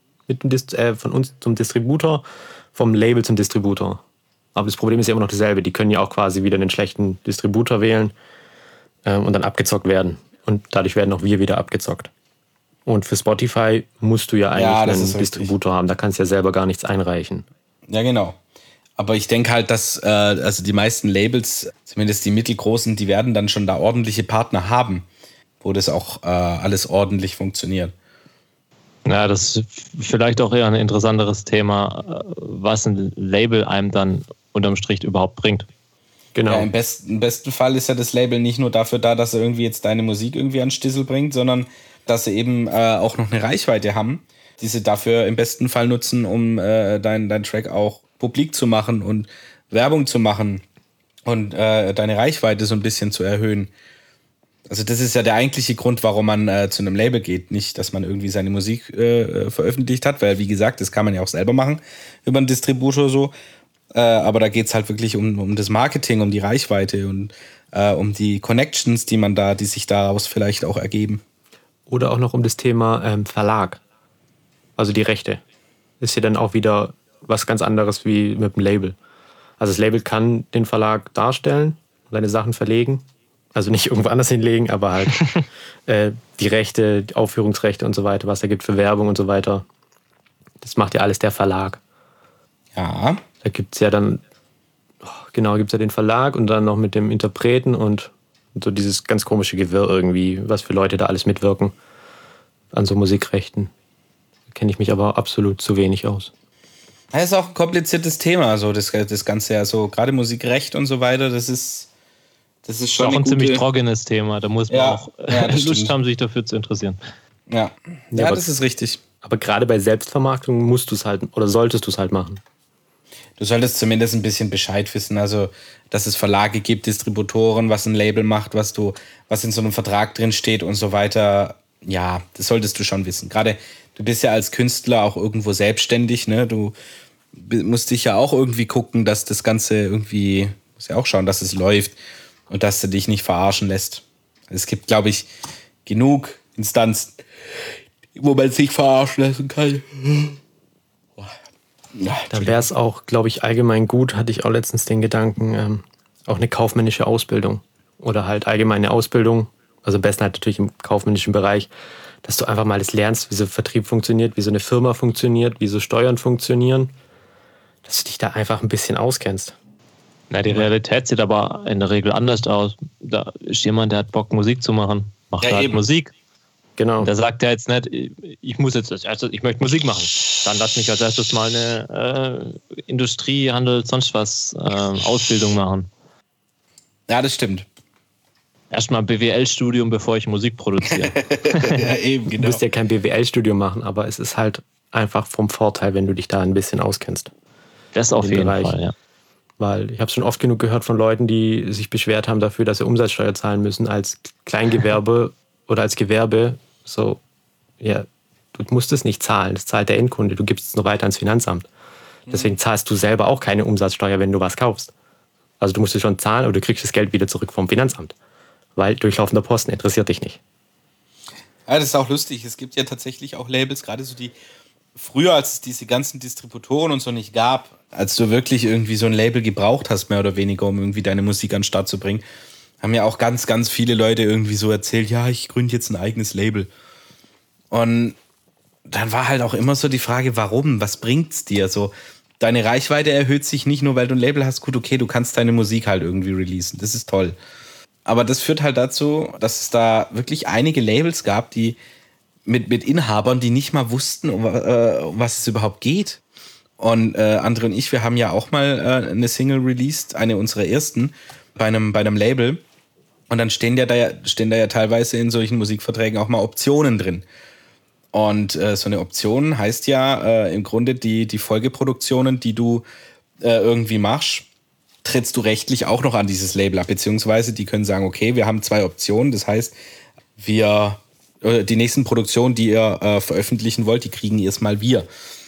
zum Distributor, vom Label zum Distributor. Aber das Problem ist ja immer noch dasselbe. Die können ja auch quasi wieder einen schlechten Distributor wählen und dann abgezockt werden. Und dadurch werden auch wir wieder abgezockt. Und für Spotify musst du ja eigentlich einen Distributor haben. Da kannst du ja selber gar nichts einreichen. Ja, genau. Aber ich denke halt, dass also die meisten Labels, zumindest die mittelgroßen, die werden dann schon da ordentliche Partner haben, wo das auch alles ordentlich funktioniert. Ja, das ist vielleicht auch eher ein interessanteres Thema, was ein Label einem dann unterm Strich überhaupt bringt. Genau. Ja, im besten Fall ist ja das Label nicht nur dafür da, dass er irgendwie jetzt deine Musik irgendwie an Stissel bringt, sondern dass sie eben auch noch eine Reichweite haben, die sie dafür im besten Fall nutzen, um deinen Track auch publik zu machen und Werbung zu machen und deine Reichweite so ein bisschen zu erhöhen. Also das ist ja der eigentliche Grund, warum man zu einem Label geht. Nicht, dass man irgendwie seine Musik veröffentlicht hat, weil wie gesagt, das kann man ja auch selber machen über einen Distributor so. Aber da geht es halt wirklich um das Marketing, um die Reichweite und um die Connections, die sich daraus vielleicht auch ergeben. Oder auch noch um das Thema Verlag. Also die Rechte. Ist ja dann auch wieder was ganz anderes wie mit dem Label. Also das Label kann den Verlag darstellen, seine Sachen verlegen. Also nicht irgendwo anders hinlegen, aber halt die Rechte, die Aufführungsrechte und so weiter, was da gibt für Werbung und so weiter. Das macht ja alles der Verlag. Ja. Da gibt es ja dann, gibt's ja den Verlag und dann noch mit dem Interpreten und so dieses ganz komische Gewirr irgendwie, was für Leute da alles mitwirken an so Musikrechten. Da kenne ich mich aber absolut zu wenig aus. Das ist auch ein kompliziertes Thema, so das Ganze, also gerade Musikrecht und so weiter, das ist schon auch ein ziemlich trockenes Thema, da muss man auch Lust haben, sich dafür zu interessieren. Ja, das ist richtig. Aber gerade bei Selbstvermarktung musst du es halt oder solltest du es halt machen. Du solltest zumindest ein bisschen Bescheid wissen, also dass es Verlage gibt, Distributoren, was ein Label macht, was in so einem Vertrag drin steht und so weiter. Ja, das solltest du schon wissen. Gerade du bist ja als Künstler auch irgendwo selbstständig, ne? Du musst dich ja auch irgendwie gucken, dass das Ganze irgendwie, musst ja auch schauen, dass es läuft und dass du dich nicht verarschen lässt. Es gibt, glaube ich, genug Instanzen, wo man sich verarschen lassen kann. Da wäre es auch, glaube ich, allgemein gut, hatte ich auch letztens den Gedanken, auch eine kaufmännische Ausbildung oder halt allgemeine Ausbildung, also am besten halt natürlich im kaufmännischen Bereich, dass du einfach mal das lernst, wie so Vertrieb funktioniert, wie so eine Firma funktioniert, wie so Steuern funktionieren, dass du dich da einfach ein bisschen auskennst. Na, die Realität sieht aber in der Regel anders aus. Da ist jemand, der hat Bock, Musik zu machen, macht halt eben Musik. Genau. Der sagt ja jetzt nicht, ich möchte Musik machen. Dann lass mich als erstes mal eine Industrie, Handel, sonst was Ausbildung machen. Ja, das stimmt. Erstmal BWL-Studium, bevor ich Musik produziere. Ja, eben, genau. Du musst ja kein BWL-Studium machen, aber es ist halt einfach vom Vorteil, wenn du dich da ein bisschen auskennst. Das auf jeden Fall, ja. Weil ich habe schon oft genug gehört von Leuten, die sich beschwert haben dafür, dass sie Umsatzsteuer zahlen müssen als Kleingewerbe oder als Gewerbe. So, ja, du musst es nicht zahlen, das zahlt der Endkunde, du gibst es nur weiter ans Finanzamt. Deswegen zahlst du selber auch keine Umsatzsteuer, wenn du was kaufst. Also du musst es schon zahlen, aber du kriegst das Geld wieder zurück vom Finanzamt. Weil durchlaufender Posten interessiert dich nicht. Ja, das ist auch lustig. Es gibt ja tatsächlich auch Labels, gerade so die früher, als es diese ganzen Distributoren und so nicht gab, als du wirklich irgendwie so ein Label gebraucht hast, mehr oder weniger, um irgendwie deine Musik an den Start zu bringen, haben ja auch ganz, ganz viele Leute irgendwie so erzählt, ja, ich gründe jetzt ein eigenes Label. Und dann war halt auch immer so die Frage, warum? Was bringt's dir? So, deine Reichweite erhöht sich nicht nur, weil du ein Label hast. Gut, okay, du kannst deine Musik halt irgendwie releasen. Das ist toll. Aber das führt halt dazu, dass es da wirklich einige Labels gab, die mit Inhabern, die nicht mal wussten, um was es überhaupt geht. Und André und ich, wir haben ja auch mal eine Single released, eine unserer ersten, bei einem Label. Und dann stehen da ja teilweise in solchen Musikverträgen auch mal Optionen drin. Und so eine Option heißt ja im Grunde die Folgeproduktionen, die du irgendwie machst, trittst du rechtlich auch noch an dieses Label ab. Beziehungsweise die können sagen, okay, wir haben 2 Optionen. Das heißt, die nächsten Produktionen, die ihr veröffentlichen wollt, die kriegen erstmal wir.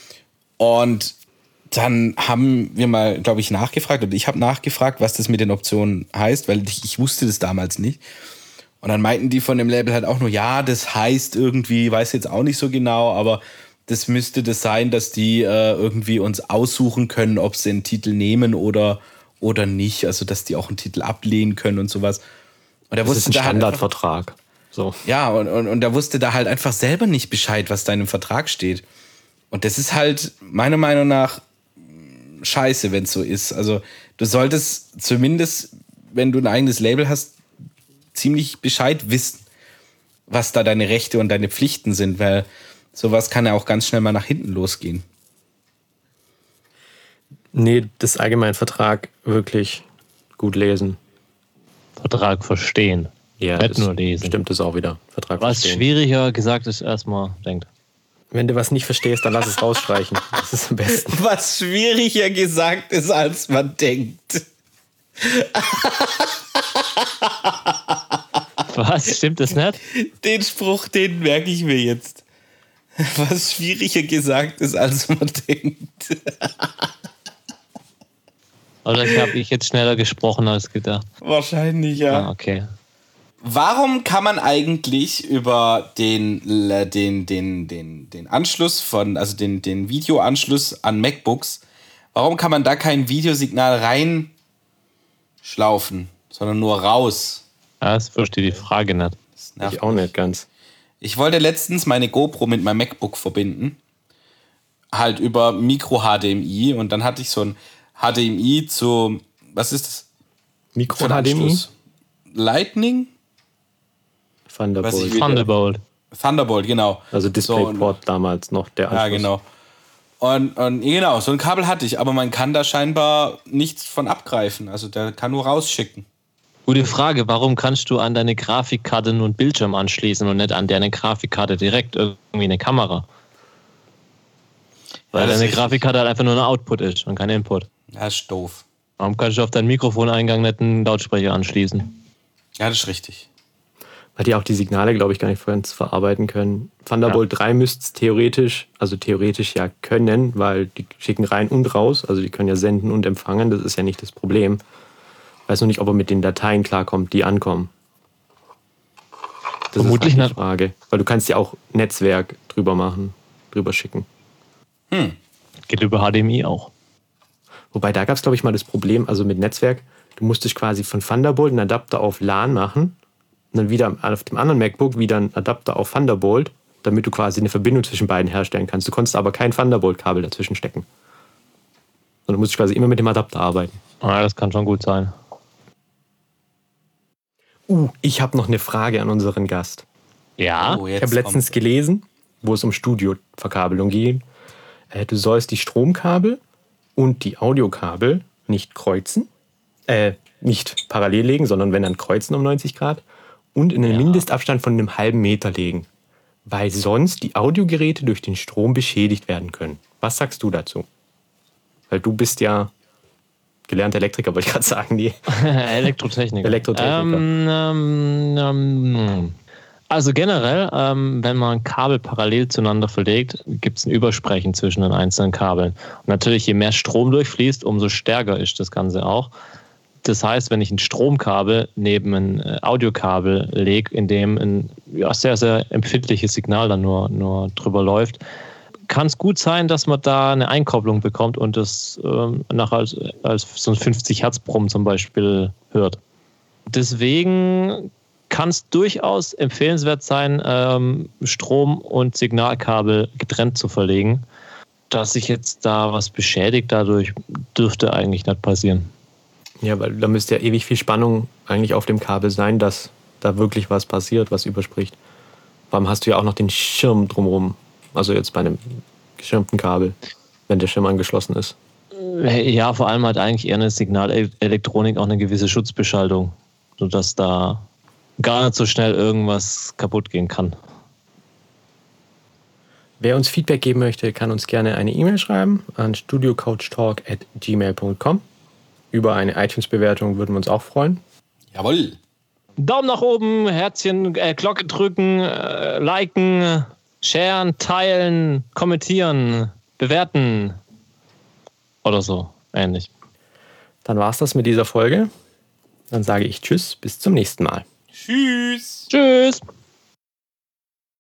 Und dann haben wir mal, glaube ich, nachgefragt, oder ich habe nachgefragt, was das mit den Optionen heißt, weil ich wusste das damals nicht. Und dann meinten die von dem Label halt auch nur, ja, das heißt irgendwie, weiß jetzt auch nicht so genau, aber das müsste das sein, dass die irgendwie uns aussuchen können, ob sie einen Titel nehmen oder nicht. Also, dass die auch einen Titel ablehnen können und sowas. Und das ist ein Standardvertrag. So. Ja, und der wusste da halt einfach selber nicht Bescheid, was da in dem Vertrag steht. Und das ist halt meiner Meinung nach scheiße, wenn es so ist. Also du solltest zumindest, wenn du ein eigenes Label hast, ziemlich Bescheid wissen, was da deine Rechte und deine Pflichten sind, weil sowas kann ja auch ganz schnell mal nach hinten losgehen. Nee, das Allgemeinvertrag wirklich gut lesen. Vertrag verstehen. Ja, nicht nur lesen. Stimmt es auch wieder. Vertrag was verstehen. Schwieriger gesagt ist, erstmal denkt. Wenn du was nicht verstehst, dann lass es rausstreichen. Das ist am besten. Was schwieriger gesagt ist, als man denkt. Was? Stimmt das nicht? Den Spruch, den merke ich mir jetzt. Was schwieriger gesagt ist, als man denkt. Oder habe ich jetzt schneller gesprochen als gedacht? Wahrscheinlich, ja. Ah, okay. Warum kann man eigentlich über den Anschluss also den Videoanschluss an MacBooks, warum kann man da kein Videosignal reinschlaufen, sondern nur raus? Ja, das verstehe die Frage nicht. Ich auch nicht ganz. Ich wollte letztens meine GoPro mit meinem MacBook verbinden. Halt über Micro-HDMI. Und dann hatte ich so ein HDMI zu, was ist das? Micro-HDMI? Lightning? Thunderbolt, Thunderbolt, genau. Also DisplayPort damals noch, der Anschluss. Ja, genau. Und genau, so ein Kabel hatte ich, aber man kann da scheinbar nichts von abgreifen. Also der kann nur rausschicken. Gute Frage, warum kannst du an deine Grafikkarte nur einen Bildschirm anschließen und nicht an deine Grafikkarte direkt irgendwie eine Kamera? Weil deine Grafikkarte halt einfach nur ein Output ist und kein Input. Ja, ist doof. Warum kannst du auf deinen Mikrofoneingang nicht einen Lautsprecher anschließen? Ja, das ist richtig. Weil die auch die Signale, glaube ich, gar nicht ganz verarbeiten können. Thunderbolt 3 müsste es theoretisch ja können, weil die schicken rein und raus. Also die können ja senden und empfangen, das ist ja nicht das Problem. Weiß nur nicht, ob er mit den Dateien klarkommt, die ankommen. Das Vermutlich ist nicht. die Frage. Weil du kannst ja auch Netzwerk drüber schicken. Geht über HDMI auch. Wobei, da gab es, glaube ich, mal das Problem, also mit Netzwerk, du musstest quasi von Thunderbolt einen Adapter auf LAN machen und dann wieder auf dem anderen MacBook wieder einen Adapter auf Thunderbolt, damit du quasi eine Verbindung zwischen beiden herstellen kannst. Du konntest aber kein Thunderbolt-Kabel dazwischen stecken. Sondern du musst quasi immer mit dem Adapter arbeiten. Ah, das kann schon gut sein. Ich habe noch eine Frage an unseren Gast. Ja? Oh, Ich habe letztens gelesen, wo es um Studioverkabelung ging. Du sollst die Stromkabel und die Audiokabel nicht kreuzen, nicht parallel legen, sondern wenn dann kreuzen um 90 Grad und in einen Mindestabstand von einem halben Meter legen, weil sonst die Audiogeräte durch den Strom beschädigt werden können. Was sagst du dazu? Weil du bist ja gelernter Elektriker, wollte ich gerade sagen. Elektrotechniker. Elektrotechniker. Also generell, wenn man Kabel parallel zueinander verlegt, gibt es ein Übersprechen zwischen den einzelnen Kabeln. Und natürlich, je mehr Strom durchfließt, umso stärker ist das Ganze auch. Das heißt, wenn ich ein Stromkabel neben ein Audiokabel lege, in dem ein sehr, sehr empfindliches Signal dann nur drüber läuft, kann es gut sein, dass man da eine Einkopplung bekommt und das nachher als so ein 50 Hertz Brumm zum Beispiel hört. Deswegen kann es durchaus empfehlenswert sein, Strom- und Signalkabel getrennt zu verlegen. Dass sich jetzt da was beschädigt, dadurch dürfte eigentlich nicht passieren. Ja, weil da müsste ja ewig viel Spannung eigentlich auf dem Kabel sein, dass da wirklich was passiert, was überspricht. Vor allem hast du ja auch noch den Schirm drumherum. Also jetzt bei einem geschirmten Kabel, wenn der Schirm angeschlossen ist. Ja, vor allem hat eigentlich eher eine Signalelektronik auch eine gewisse Schutzbeschaltung, sodass da gar nicht so schnell irgendwas kaputt gehen kann. Wer uns Feedback geben möchte, kann uns gerne eine E-Mail schreiben an studiocouchtalk@gmail.com. Über eine iTunes-Bewertung würden wir uns auch freuen. Jawohl. Daumen nach oben, Herzchen, Glocke drücken, liken, sharen, teilen, kommentieren, bewerten oder so ähnlich. Dann war's das mit dieser Folge. Dann sage ich Tschüss, bis zum nächsten Mal. Tschüss. Tschüss.